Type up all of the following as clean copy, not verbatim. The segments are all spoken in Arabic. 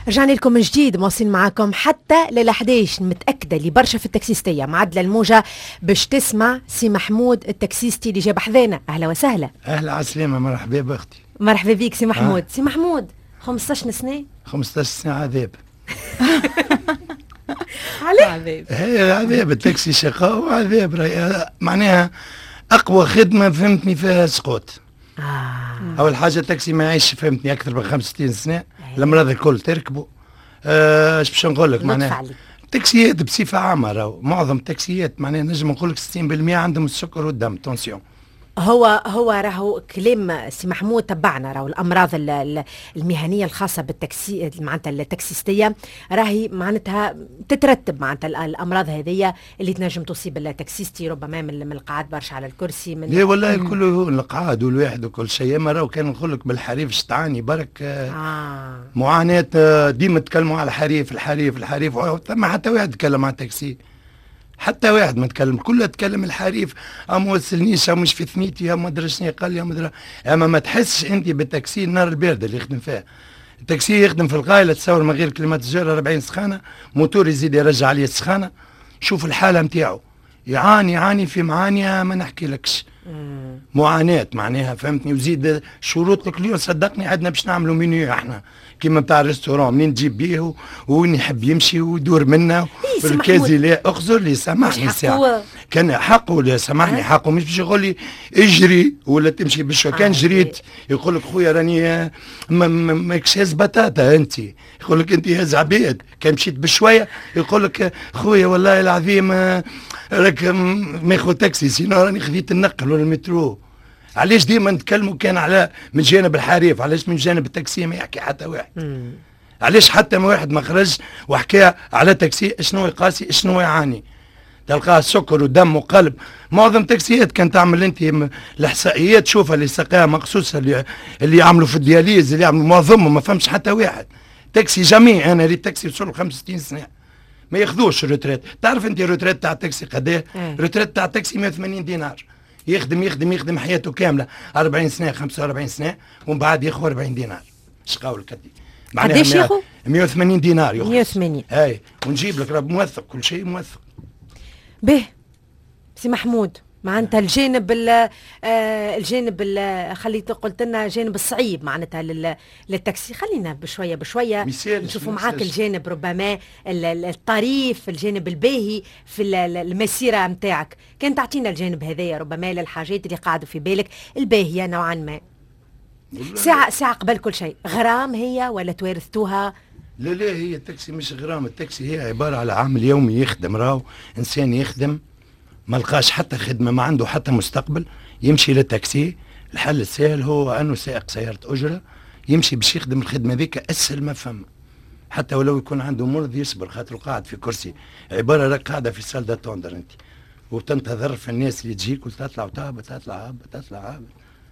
رجعنا لكم من جديد مواصلين معاكم حتى لل 11. متأكدة اللي برشا في التاكسيستية معدلة الموجة باش تسمع سي محمود التاكسيستي اللي جاب حذانا. أهلا وسهلا. أهلا عسلامة، مرحبا بأختي. مرحبا بيك سي محمود. سي محمود 15 سنة 15 سنة عذاب. عليه هي عذاب، التاكسي شقاء وعذاب. معناها أقوى خدمة فهمتني فيها سقوط. أول حاجة التاكسي ما يعيش فهمتني أكثر من 65 سنة. الأمراض الكل تركبوا. اش باش نقول لك معناها التاكسيات بصفة عامة، راهو معظم التاكسيات معناها نجم نقول لك 60% عندهم السكر والدم تونسيون. هو راهو كلام سي محمود تبعنا، راهو الامراض المهنيه الخاصه بالتاكسي معناتها التاكسيستيه راهي معناتها تترتب معناتها الامراض هذه اللي تنجم تصيب التاكسيستي، ربما من القعاد برشا على الكرسي من لا والله كله القعاد والواحد وكل شيء. اما راهو كان نقول لك بالحريف شتعاني برك معاناه. ديما تكلموا على الحريف ثم حتى واحد تكلم على التاكسي، حتى واحد ما تكلم، كلها تكلم الحريف. ما وصلنيش، مش في ثنيتي، ما ادري شنو قال لي، اما ما تحسش انت بالتاكسي النار البارده اللي يخدم فيها. التاكسي يخدم في الغايله، تصور من غير كليماتيزور 40 سخانه، موتور يزيد يرجع عليه السخانه. شوف الحاله نتاعو، يعاني في معانيه ما نحكي لكش. معاناه معناها فهمتني. وزيد شروط الكليون صدقني عندنا باش نعملوا منيو احنا كيما بتاع الريستورون، منين تجيب بيه وين يحب يمشي ويدور منه في الكازي. لا اخزر لي، سامحني ساعه كان حقه، ولا سامحني حقه، مش باش يقول لي اجري ولا تمشي بالشو. كان جريت يقول لك خويا راني ماكش هاز بطاطا انت، يقول لك انت هاز عباد. كان مشيت بشويه يقول لك خويا والله العظيم راك ماخذ تاكسي، سينو راني خذيت النقل ولا المترو. علاش ديما نتكلموا كان على من جانب الحريف، علاش من جانب التاكسي ما يحكي حتى واحد؟ علاش حتى ما واحد ما خرج وحكى على تاكسي شنو يقاسي شنو يعاني؟ تلقاه سكر ودم وقلب. معظم تاكسيات كان تعمل انت الاحصائيات شوفها اللي سقاها مقصوصه، اللي يعملوا في الدياليز، اللي يعملوا معظمهم ما فهمش حتى واحد. تاكسي جميع انا ريت تاكسي وصلوا 65 سنه ما ياخذوش الروتريت. تعرف انت الروتريت تاع التاكسي قداه؟ الروتريت تاع التاكسي 180 دينار. يخدم حياته كامله 40 سنه 45 سنه ومن بعد ياخذ 40 دينار. اش قولك انت؟ قداش ياخذ؟ 180 دينار ياخذ. 180 اي، ونجيب لك راه موثق كل شيء موثق. به سي محمود معناتها الجانب خليت قلت لنا الجانب الصعيب معناتها للتاكسي. خلينا بشويه نشوفوا معاك الجانب ربما الطريف، الجانب الباهي في المسيره نتاعك. كان تعطينا الجانب هذايا ربما للحاجات اللي قاعدوا في بالك الباهيه نوعا ما. ساعه قبل كل شيء، غرام هي ولا توارثتوها؟ لا هي التاكسي مش غرام. التاكسي هي عباره على عامل يومي يخدم، راهو انسان يخدم ما لقاش حتى خدمة، ما عنده حتى مستقبل، يمشي للتاكسي. الحل السهل هو أنه سائق سيارة أجرة يمشي باش يخدم الخدمة ذيك أسهل ما فما. حتى ولو يكون عنده مرض يصبر، خاطر قاعد في كرسي، عبارة راك قاعدة في سال داتوندر أنت وتنتظر في الناس اللي تجيك وتطلع وتهبط تطلع هابط.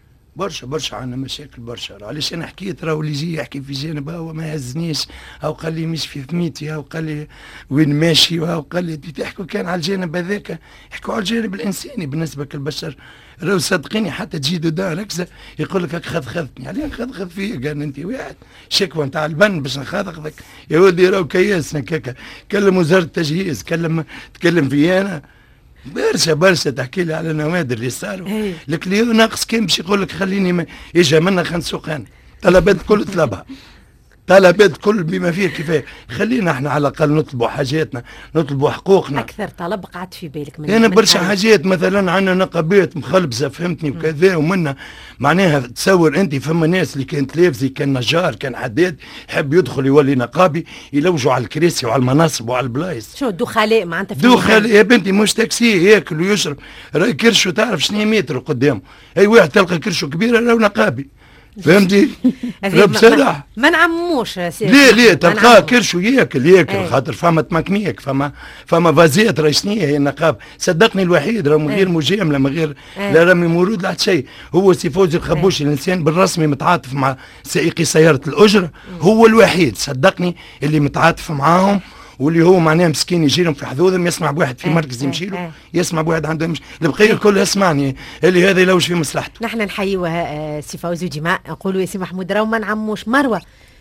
برشا عندنا مشاكل برشا. علاش انا حكيت راهو اللي يجي يحكي في جانب هو ما يهزنيش، او قال لي مش في ثميتي، او قال لي وين ماشي، او قال لي تحكوا كان على الجانب هذاك، يحكوا على الجانب الانساني بالنسبه للبشر. راهو صدقيني حتى تجي دا ركزه يقول لك خذني عليه خذ فيا. قال انت واحد شكوى نتاع البن باش نخذك يا ولدي، راهو كياسنا كاكا. كلم وزاره التجهيز، تكلم في انا برشا تحكي لي على النوادر اللي صاروا. لك اللي ناقص كان باش يقول لك خليني يجي منا خنسوق انا. طلبات كل طلبها، طلبات كل بما فيه كفايه. خلينا احنا على الاقل نطلبوا حاجاتنا، نطلبوا حقوقنا. اكثر طلب قعدت في بالك من انا برشا حاجات، مثلا عندنا نقابات مخلبزه فهمتني وكذا، ومنا معناها تصور انت فما ناس اللي كانت لابسه، كان نجار كان حداد يحب يدخل يولي نقابي، يلوجوا على الكراسي وعلى المناصب وعلى البلايص. شو دخلاء معناتها؟ دخلاء يا بنتي، مش تاكسي ياكل ويشرب. راهي كرشو تعرف شنو متر قدامه، اي واحد تلقى كرشو كبيره راهو نقابي، فهمتي؟ بصراحه ما نعموش. ليه تلقاه كرشو ياكل خاطر فما تمكنيك، فما فازيات. راهي شنو هي النقاب؟ صدقني الوحيد راهو من غير مجامله، من غير لا رمي مرود لا شيء، هو سي فوزي الخبوشي. الانسان بالرسمي متعاطف مع سائقي سياره الاجره، هو الوحيد صدقني اللي متعاطف معاهم، واللي هو معناه مسكين يجيلهم في حدودهم، يسمع بواحد في مركز يمشي له، يسمع بواحد عنده يمشي، البقيه الكل يسمعني اللي هذا يلوج في مصلحته. نحن نحيوها سي فوزي وديما نقولوا يا سي محمود راهو ما نعموش. مروه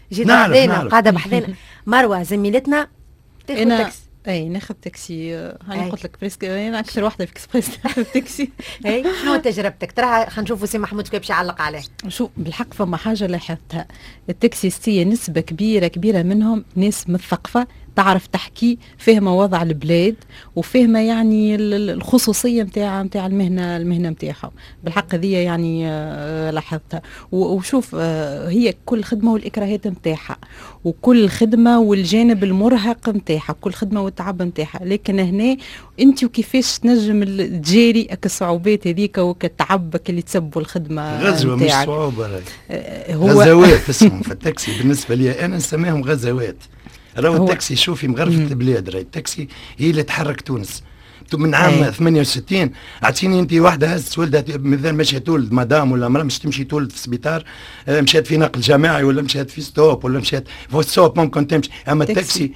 جيت بحذانا قاعده بحذانا. مروه زميلتنا تاخذ تاكسي. اي ناخذ تاكسي. هاني قلت لك بريسك انا اكثر واحده في اكسبريس ناخذ تاكسي. اي شنو تجربتك؟ ترى خلينا نشوفوا سي محمود كيف يعلق عليه. شوف بالحق فما حاجه لاحظتها، التاكسيستيه نسبه كبيره منهم ناس مثقفه، تعرف تحكي، فاهمه وضع البلاد وفاهمه يعني الخصوصيه نتاع المهنه نتاعهم. بالحق هذه يعني لاحظتها. وشوف هي كل خدمه والاكراهات نتاعها، وكل خدمه والجانب المرهق نتاعها، كل خدمه والتعب نتاعها. لكن هنا انت وكيفاش تنجم تجاري الصعوبات هذيك وكتعبك اللي تسبوا الخدمه غزوه مش صعوبه. هو غزوات اسمهم في التاكسي. بالنسبه لي انا نسميهم غزوات. راهو التاكسي شوفي مغرفة البلاد. راهي التاكسي هي اللي تحرك تونس من عام 68. اعطيني انت واحده هزت ولدها مثلا مشات تولد مدام ولا مرا مش تمشي تولد في سبيطار، مشات في نقل جماعي ولا مشات في ستوب ولا مشات في ستوب ممكن تمشي. اما التاكسي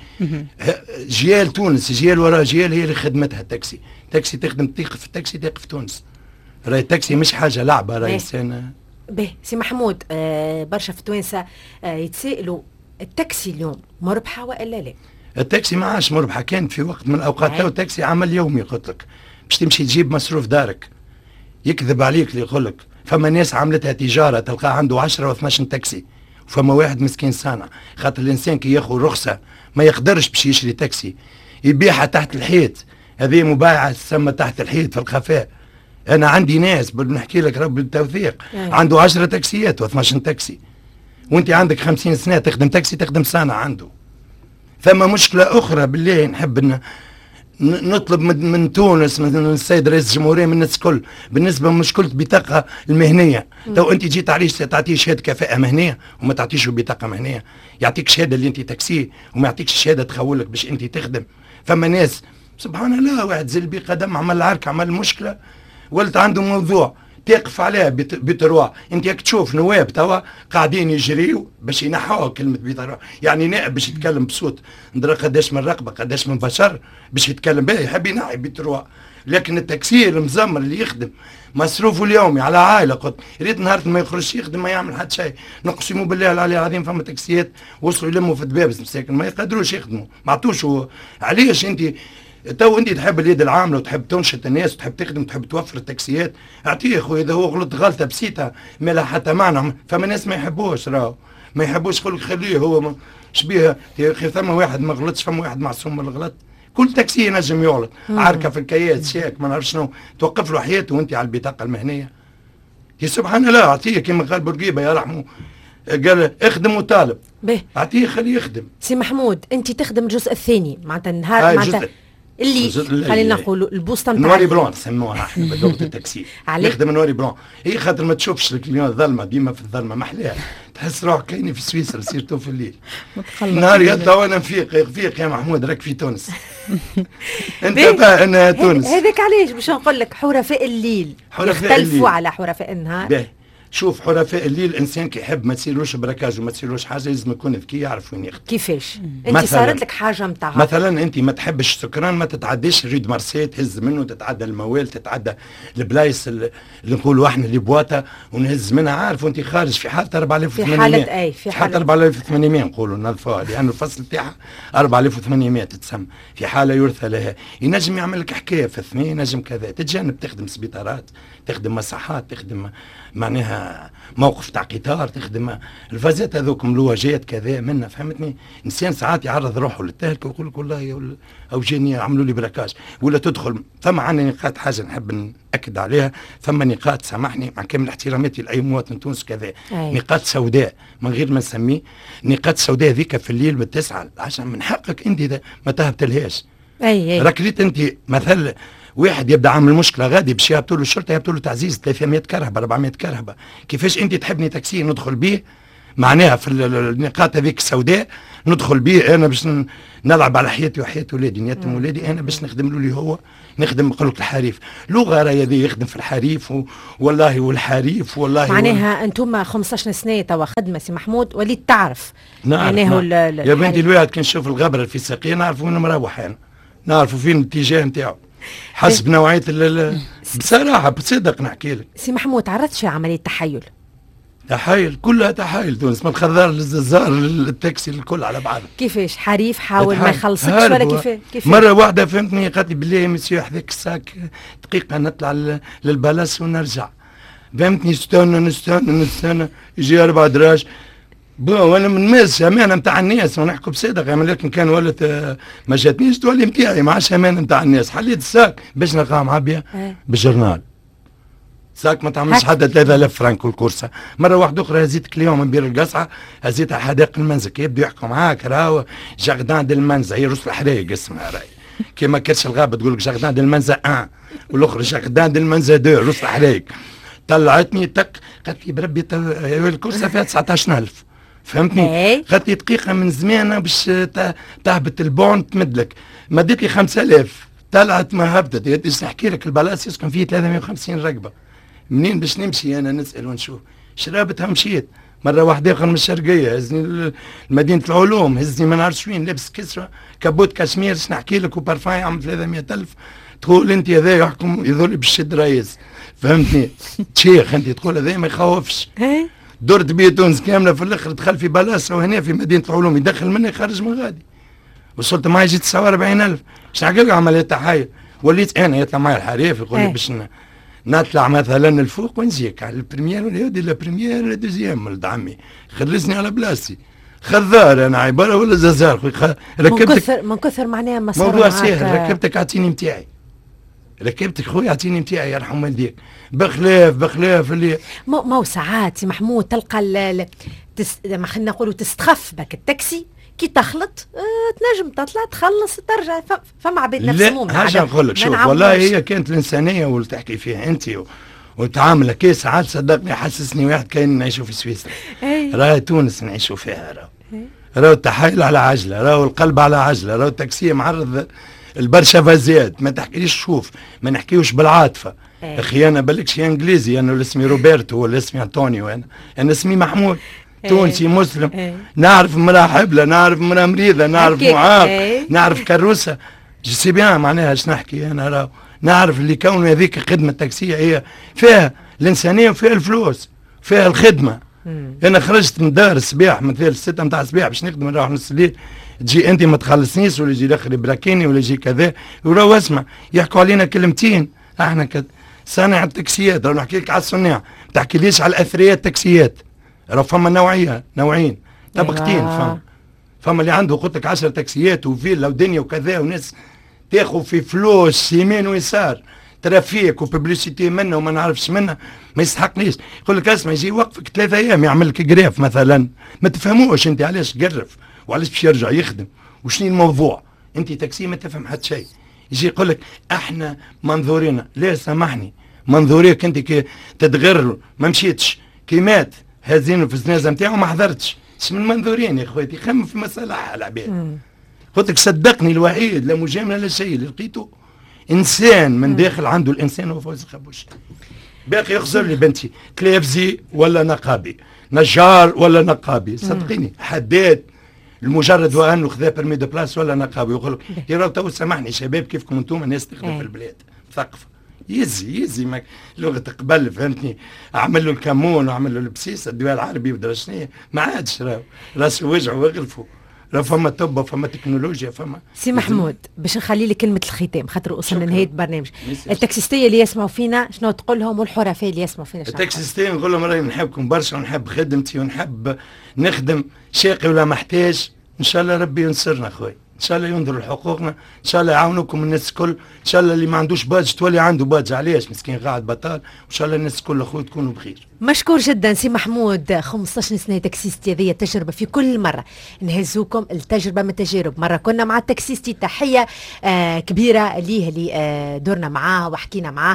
جيال تونس، جيال ورا جيال، هي اللي خدمتها التاكسي. التاكسي تخدم تقف التاكسي تقف تونس. راهي التاكسي مش حاجه لعبه. راهي سنه باهي. سي محمود برشا في توانسه يتسائلوا التاكسي اليوم مربحه والا لا؟ التاكسي ما عادش مربحه. كانت في وقت من الاوقات تو التاكسي عمل يومي. قلت لك باش تمشي تجيب مصروف دارك يكذب عليك اللي يقول لك. فما ناس عملتها تجاره، تلقاه عنده 10 و12 تاكسي، وفما واحد مسكين صانع. خاطر الانسان كي ياخذ رخصه ما يقدرش باش يشري تاكسي، يبيعها تحت الحيط. هذه مبايعه تسمى تحت الحيط في الخفاء. انا عندي ناس بنحكي لك رب بالتوثيق عنده 10 تاكسيات و12 تاكسي، وانت عندك 50 سنه تخدم تاكسي، تخدم صانع عنده. ثم مشكله اخرى بالله نحب نطلب من تونس، من السيد رئيس الجمهوريه، من الناس الكل، بالنسبه لمشكله البطاقه المهنيه. تو انت جيت عليش تعطيه شهاده كفاءه مهنيه وما تعطيش بطاقه مهنيه، يعطيك شهاده اللي انت تاكسي وما يعطيكش شهاده تخولك باش انت تخدم. فما ناس سبحان الله، واحد زي البي قدم عمل العرك، عمل مشكله، ولت عنده موضوع تقف عليه بتروا. انت ياك تشوف نواب توا قاعدين يجريوا باش ينحوا كلمه بتروا، يعني نائب باش يتكلم بصوت ندرى قداش من رقبه قداش من بشر باش يتكلم به، يحب ينحي بتروا. لكن التكسير المزمر اللي يخدم مصروفه اليومي على عائله، قلت ريت نهار ما يخرجش يخدم ما يعمل حتى شيء. نقسم بالله العلي العظيم فما تاكسيات وصلوا يلموا في الدبابس مساكن ما يقدروش يخدموا، ما عطوش. علاش انت تو انت تحب اليد العامله وتحب تنشط الناس وتحب تخدم وتحب توفر التاكسيات، اعطيه خويا. اذا هو غلط غلطه بسيطه ما لها حتى معنى. فما ناس ما يحبوش، راهو ما يحبوش، يقول لك خليه هو شبيه يا اخي. ثم واحد ما غلطش، فما واحد معصوم من الغلط. كل تاكسي ينجم يغلط، عركه في الكياس شاك ما نعرف شنو، توقف له حياته وانت على البطاقه المهنيه. يا سبحان الله، اعطيه كما قال بورقيبه يا رحمه، قال اخدم وطالب، اعطيه خليه يخدم. سي محمود انت تخدم الجزء الثاني معناتها النهار معناتها اللي خلينا نقولوا البوسطه نتاع نواري بلون نسموها احنا بلغه التاكسي. نخدم نواري بلون، هي خاطر ما تشوفش الكليون الظلمه، ديما في الظلمه محلاها، تحس روحك كاينه في سويسرا سيرتو في الليل. نهار يطلع وانا نفيق يا محمود راك في تونس. انت بقى انها تونس. هذاك علاش باش نقول لك حرفاء الليل يختلفوا على حرفاء النهار. شوف حرفاء الليل الانسان كي يحب ما تصيرلوش براكاج وما تصيرلوش حاجه لازم يكون ذكي يعرف وين يخدم. كيفاش؟ انت صارت لك حاجه نتاع مثلا انت ما تحبش السكران ما تتعديش ريد مارسي، تهز منه تتعدى الموال، تتعدى البلايص اللي نقولوا احنا اللي بواطه ونهز منها، عارف وانت خارج في حاله 4800 في حاله اي في حاله 4800 نقولوا نظفوها لان الفصل تاعها 4800 تتسمى في حاله يرثى لها. ينجم يعمل لك حكايه في الثمين، ينجم كذا تتجنب تخدم سبيطارات، تخدم مصحات، تخدم معناها موقف تاع قطار، تخدم الفازات هذوك ملوجات كذا منا، فهمتني؟ انسان ساعات يعرض روحه للتهلكه ويقول لك والله او جاني عملوا لي براكاج ولا تدخل. ثم عندنا نقاط حاجه نحب ناكد عليها، ثم نقاط سامحني مع كامل احتراماتي لاي مواطن تونسي كذا، نقاط سوداء من غير ما نسميه نقاط سوداء ذيك في الليل من 9 ل 10 من حقك انت اذا ما تهبتلهاش. راك ريت انت مثل واحد يبدا عامل مشكله غادي باش يهبطوا له الشرطه، يهبطوا له تعزيز 300 كرهبه 400 كرهبه، كيفاش انت تحبني تاكسي ندخل به معناها في النقاط هذيك السوداء ندخل به انا باش نلعب على حياتي وحياه ولادي، نيتم ولادي انا باش نخدم له اللي هو نخدم نقول لك الحريف، لغه راهي هذه يخدم في الحريف والله والحريف والله معناها انتم 15 سنه توا خدمه سي محمود وليت تعرف معناها يا بنتي الواحد كي نشوف الغبره في ساقيه نعرف وين مروح انا، نعرفوا فين الاتجاه نتاعو حسب نوعيه بصراحه بصدق نحكي لك. سي محمود تعرضت في عمليه تحيل؟ تحايل كلها تحايل تونس، من الخضار للززار للتاكسي الكل على بعض. كيفاش حريف حاول ما يخلصكش ولا كيف؟ مرة واحدة فهمتني قالت لي بالله يا مسيو حذاك الساك دقيقة نطلع للبلاص ونرجع. فهمتني نستنى يجي 4 دراج. وانا من ماس امانه نتاع الناس ونحكوا بصدق، لكن كان ولت ما جاتنيش تولي نتاعي ما عادش امانه نتاع الناس. حليت الساك باش نلقاها معبيه بالجرنال، ساك ما تعملش حتى 3000 فرنك والكورسه. مره واحده اخرى هزيتك اليوم من بير القصعه، هزيتها حدائق المنزل، يبدو يحكوا معاك راهو جاردان ديل المنزل، هي روس الحرايق اسمها راهي كيما كرش الغابه تقول لك جاردان ديل المنزل 1 والاخرى جاردان ديل المنزل 2 روس الحرايق. طلعتني قالت لي بربي الكورسه فيها 19000 فهمتني؟ قالت لي دقيقه من زمانه باش تهبط البون تمدلك، مدت لي 5000 طلعت ما هبطت. باش نحكي لك البلاص يسكن فيه 350 رقبه، منين باش نمشي انا نسال ونشوف شرابتها مشيت. مره واحده اخر من الشرقيه هزني لمدينه العلوم، هزني ما نعرفش وين لابس كسره كبوت كشمير باش نحكي لك وبارفان يعمل 300000. تقول انت هذا يحكم يظل بالشد رئيس فهمتني؟ شيخ انت تقول هذا ما يخوفش. درت بيه تونس كامله في الاخر دخل في بلاصه وهنا في مدينه العلوم يدخل مني يخرج من غادي. وصلت معي جيت 49000. اش نحكي لك عمليه تحايل. وليت انا يطلع معي الحريف يقول لي باش نطلع مثلا الفوق ونجيك على البريمير ولا يودي لا بريمير ولا دوزيام ولد عمي خلصني على بلاصتي. خذار انا عباره ولا زازار ركبتك من كثر معناها ما صار موضوع سهل. ركبتك اعطيني نتاعي، ركبتك خويا اعطيني نتاعي يرحم والديك. بخلاف اللي ما ساعات سي محمود تلقى ما خلينا نقولوا تستخف بك التاكسي كي تخلط تنجم تطلع تخلص ترجع. فما عباد نفسهم. لا حاجه نقول لك شوف والله هي كانت الانسانيه واللي تحكي فيها انت وتعاملك كي ساعات صدقني حسسني واحد كاين نعيشوا في سويسرا. راهي تونس نعيشوا فيها راهو التحايل على عجله، راهو القلب على عجله، راهو التاكسي معرض البرشا فازيات. ما تحكيليش شوف ما نحكيوش بالعاطفه. اخي انا بالكش يا انجليزي، انا اسمي روبرتو ولا اسمي انطونيو، انا اسمي محمود تونسي مسلم. نعرف مراه حبله، نعرف مراه مريضه، نعرف معاق، نعرف كروسه جسي بيان معناها اش نحكي انا. راهو نعرف اللي كون هذيك الخدمه التاكسيه هي فيها الانسانيه وفيها الفلوس فيها الخدمه. انا خرجت من الدار الصباح مثل 6 نتاع الصباح باش نخدم نروح نص الليل، تجي انت ما تخلصنيش ولا يجي الاخر يبراكيني ولا يجي كذا. وراهو اسمع يحكوا علينا كلمتين احنا صانع التاكسيات. راهو نحكي لك على الصناع، ما تحكيليش على الاثرياء التاكسيات. راهو فما نوعين طبقتين. فما اللي عنده قلت لك 10 تاكسيات وفيلا ودنيا وكذا وناس تاخذ في فلوس يمين ويسار ترافيك وببليسيتي منه وما نعرفش منه ما يستحقنيش. يقول لك اسمع يجي يوقفك 3 ايام يعمل لك جراف مثلا، ما تفهموش انت علاش قرف وعلاش باش يرجع يخدم وشني الموضوع. انت تاكسي ما تفهم حتى شيء. يجي يقول لك احنا منظورنا، لا سامحني منظوريك انت كي تتغر ما مشيتش كي مات هازينه في الجنازه نتاعو ما حضرتش. اش من منظورين يا خواتي؟ خمم في مصالح العباد. قلت لك صدقني الوحيد لا مجامله لا شيء اللي لقيته انسان من داخل عنده الانسان هو فوز الخبوش. باقي يخزر لي بنتي تلافزي ولا نقابي، نجار ولا نقابي، صدقيني حداد المجرد وانه خذا برمي دو بلاس ولا نقابي. يقول لك يا راهو تو سامحني شباب كيفكم انتم ناس تخدم في البلاد مثقفه يزي ما لغه قبل فهمتني. اعمل له الكمون واعمل له البسيس الدواء العربي ودرسنيه ما عادش راهو راسه وجعوا ويغلفوا. راه فما طب وفما تكنولوجيا فما. سي محمود باش نخلي لك كلمه الختام خاطر وصلنا لنهايه البرنامج. التاكسيستيه اللي يسمعوا فينا شنو تقول لهم والحرفاء اللي يسمعوا فينا؟ التاكسيستيه نقول لهم راهي نحبكم برشا ونحب خدمتي ونحب نخدم شاقي ولا محتاج. ان شاء الله ربي ينصرنا خويا، ان شاء الله ينظر لحقوقنا، ان شاء الله يعاونوكم الناس الكل، ان شاء الله اللي ما عندوش باج تولي عنده باج علاش مسكين قاعد بطال، وان شاء الله الناس الكل اخويا تكونوا بخير. مشكور جدا سي محمود. 15 سنه تاكسيستي هذه تجربه في كل مره نهزوكم التجربه من التجارب. مره كنا مع التاكسيستي تحيه كبيره ليه اللي دورنا معاه وحكينا معاه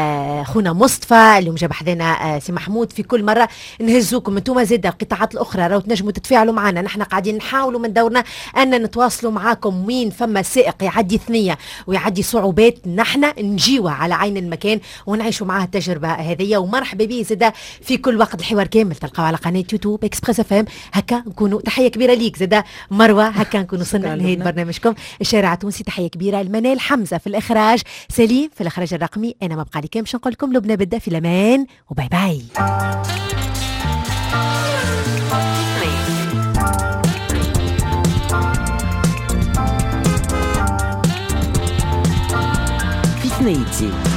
خونا مصطفى اليوم جاب حدانا سي محمود. في كل مره نهزوكم انتم زاد القطاعات الاخرى راهو تنجموا تتفاعلوا معنا. نحن قاعدين نحاولوا من دورنا ان نتواصلوا معاكم وين فما سائق يعدي ثنيه ويعدي صعوبات نحن نجيوه على عين المكان ونعيشوا معاه التجربه هذه. ومرحبا به زاد في كل وقت. الحوار كامل تلقاو على قناه يوتيوب اكسبريس اف ام. هكا نكونوا تحيه كبيره ليك زاد مروه. هكا نكونوا وصلنا لنهايه برنامجكم الشارع التونسي. تحيه كبيره المنال حمزه في الاخراج، سليم في الاخراج الرقمي. انا ما بقى لي كان باش نقول لكم لبنى بدا في الامان وباي باي. سنيتي.